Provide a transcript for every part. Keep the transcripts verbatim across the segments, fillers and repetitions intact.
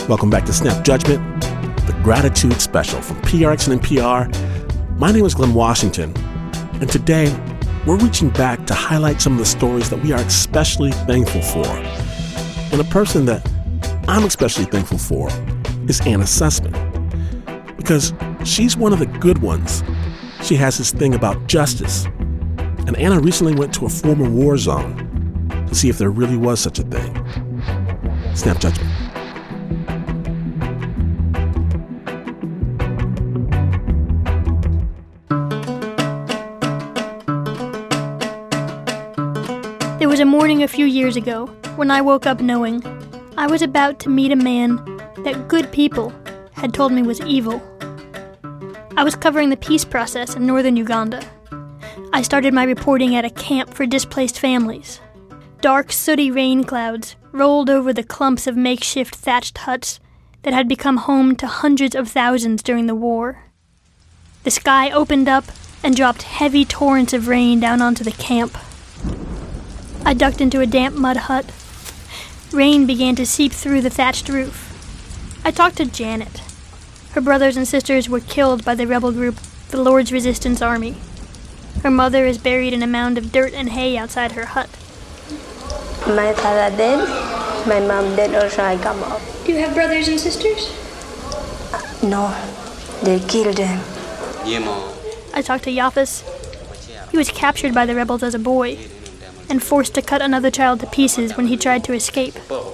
Welcome back to Snap Judgment, the Gratitude Special from P R X and N P R. My name is Glenn Washington, and today we're reaching back to highlight some of the stories that we are especially thankful for. And a person that I'm especially thankful for is Anna Sussman, because she's one of the good ones. She has this thing about justice, and Anna recently went to a former war zone to see if there really was such a thing. Snap Judgment. There was a morning a few years ago when I woke up knowing I was about to meet a man that good people had told me was evil. I was covering the peace process in northern Uganda. I started my reporting at a camp for displaced families. Dark, sooty rain clouds rolled over the clumps of makeshift thatched huts that had become home to hundreds of thousands during the war. The sky opened up and dropped heavy torrents of rain down onto the camp. I ducked into a damp mud hut. Rain began to seep through the thatched roof. I talked to Janet. Her brothers and sisters were killed by the rebel group, the Lord's Resistance Army. Her mother is buried in a mound of dirt and hay outside her hut. My father dead, my mom dead also. I come up. Do you have brothers and sisters? Uh, no, they killed them. I talked to Yafis. He was captured by the rebels as a boy and forced to cut another child to pieces when he tried to escape.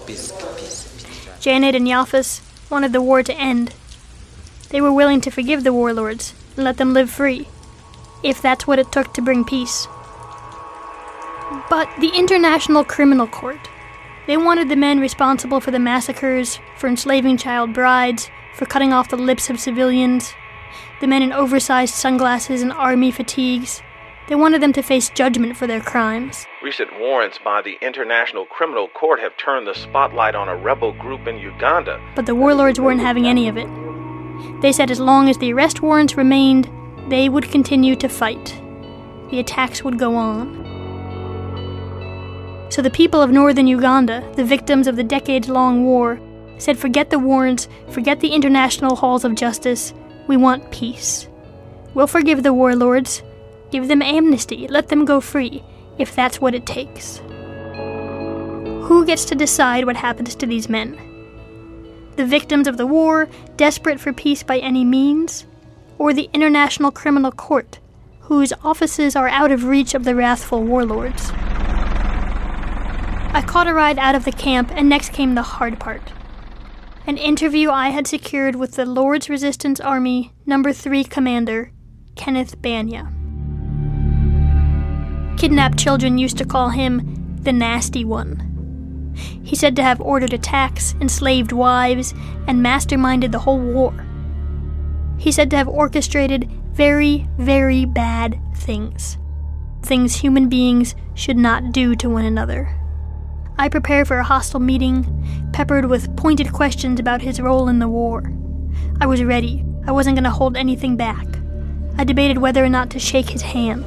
Janet and Yafis wanted the war to end. They were willing to forgive the warlords and let them live free, if that's what it took to bring peace. But the International Criminal Court, they wanted the men responsible for the massacres, for enslaving child brides, for cutting off the lips of civilians, the men in oversized sunglasses and army fatigues. They wanted them to face judgment for their crimes. Recent warrants by the International Criminal Court have turned the spotlight on a rebel group in Uganda. But the warlords weren't having any of it. They said as long as the arrest warrants remained, they would continue to fight. The attacks would go on. So the people of northern Uganda, the victims of the decades-long war, said forget the warrants, forget the international halls of justice, we want peace. We'll forgive the warlords, give them amnesty, let them go free, if that's what it takes. Who gets to decide what happens to these men? The victims of the war, desperate for peace by any means? Or the International Criminal Court, whose offices are out of reach of the wrathful warlords? I caught a ride out of the camp, and next came the hard part. An interview I had secured with the Lord's Resistance Army Number three Commander, Kenneth Banya. Kidnapped children used to call him the Nasty One. He said to have ordered attacks, enslaved wives, and masterminded the whole war. He said to have orchestrated very, very bad things. Things human beings should not do to one another. I prepared for a hostile meeting, peppered with pointed questions about his role in the war. I was ready. I wasn't going to hold anything back. I debated whether or not to shake his hand.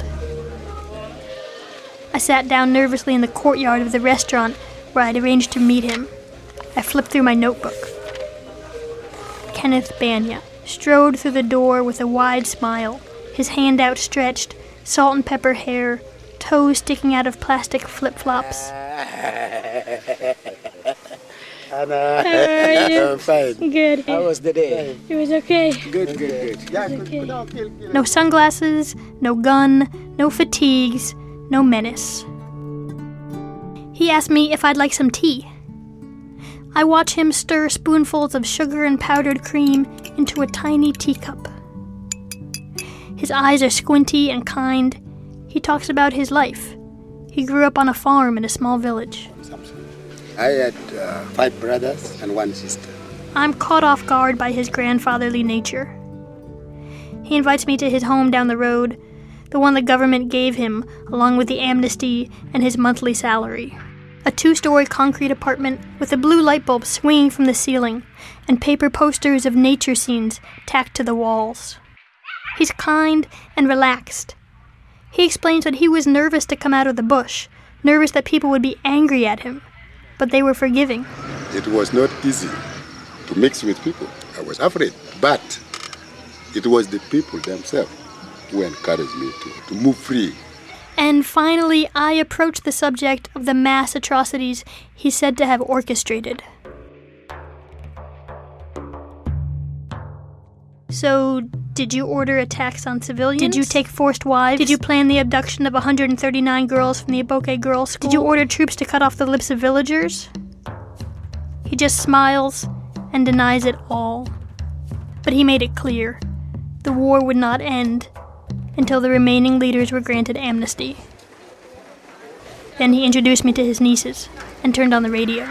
I sat down nervously in the courtyard of the restaurant where I'd arranged to meet him. I flipped through my notebook. Kenneth Banya strode through the door with a wide smile, his hand outstretched, salt and pepper hair, toes sticking out of plastic flip-flops. Anna, how are you? I'm fine. Good. How was the day? It was okay. Good, good, good. Yeah, Okay. good. No sunglasses, no gun, no fatigues, no menace. He asked me if I'd like some tea. I watch him stir spoonfuls of sugar and powdered cream into a tiny teacup. His eyes are squinty and kind. He talks about his life. He grew up on a farm in a small village. I had uh, five brothers and one sister. I'm caught off guard by his grandfatherly nature. He invites me to his home down the road, the one the government gave him, along with the amnesty and his monthly salary. A two-story concrete apartment with a blue light bulb swinging from the ceiling and paper posters of nature scenes tacked to the walls. He's kind and relaxed. He explains that he was nervous to come out of the bush, nervous that people would be angry at him, but they were forgiving. It was not easy to mix with people. I was afraid. But it was the people themselves who encouraged me to, to move free. And finally, I approached the subject of the mass atrocities he's said to have orchestrated. So, did you order attacks on civilians? Did you take forced wives? Did you plan the abduction of one hundred thirty-nine girls from the Aboke Girls' School? Did you order troops to cut off the lips of villagers? He just smiles and denies it all. But he made it clear the war would not end until the remaining leaders were granted amnesty. Then he introduced me to his nieces and turned on the radio.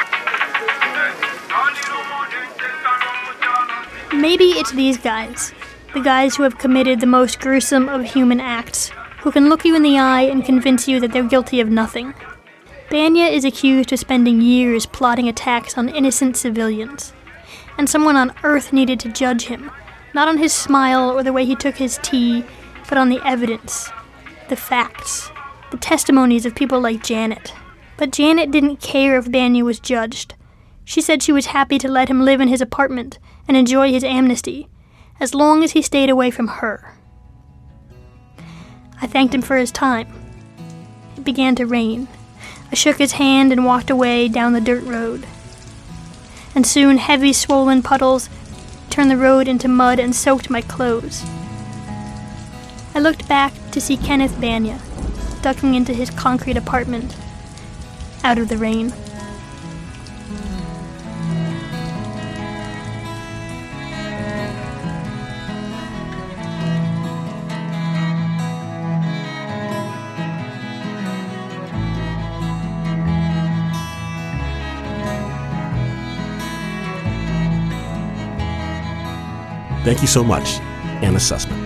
Maybe it's these guys, the guys who have committed the most gruesome of human acts, who can look you in the eye and convince you that they're guilty of nothing. Banya is accused of spending years plotting attacks on innocent civilians, and someone on Earth needed to judge him, not on his smile or the way he took his tea, but on the evidence, the facts, the testimonies of people like Janet. But Janet didn't care if Banya was judged. She said she was happy to let him live in his apartment and enjoy his amnesty, as long as he stayed away from her. I thanked him for his time. It began to rain. I shook his hand and walked away down the dirt road. And soon heavy, swollen puddles turned the road into mud and soaked my clothes. I looked back to see Kenneth Banya, ducking into his concrete apartment, out of the rain. Thank you so much, Anna Sussman.